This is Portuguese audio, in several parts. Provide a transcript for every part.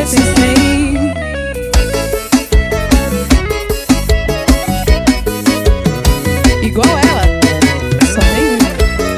tem 100. Igual ela, só tem uma.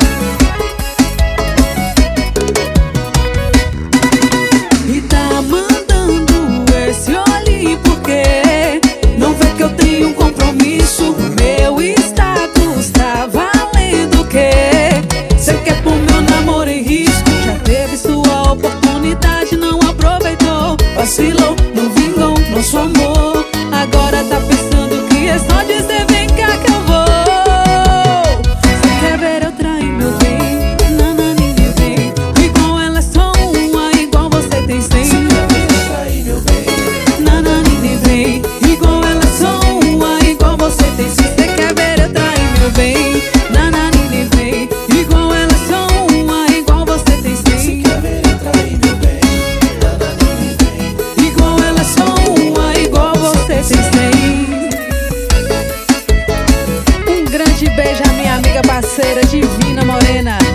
E tá mandando esse olhe porque não vê que eu tenho um compromisso. Meu status tá valendo o quê? Cê quer pôr meu namoro em risco? Já teve sua oportunidade, não aproveitou. Vacilou, não vingou nosso amor. Agora tá pensando que é só dizer vem cá que eu vou. Cê quer ver eu trair meu bem? Nananine vem. Igual ela é só uma, igual você tem 100. Cê quer ver eu trair meu bem? Nananine vem. Igual ela é só uma, igual você tem 100. Cê quer ver eu trair meu bem? Nananine vem. Igual ela é só uma, igual você tem 100. Cê quer ver eu trair meu bem? Nananine vem. Igual ela é só uma, igual você tem 100. Um grande beijo à minha amiga parceira Divina Morena.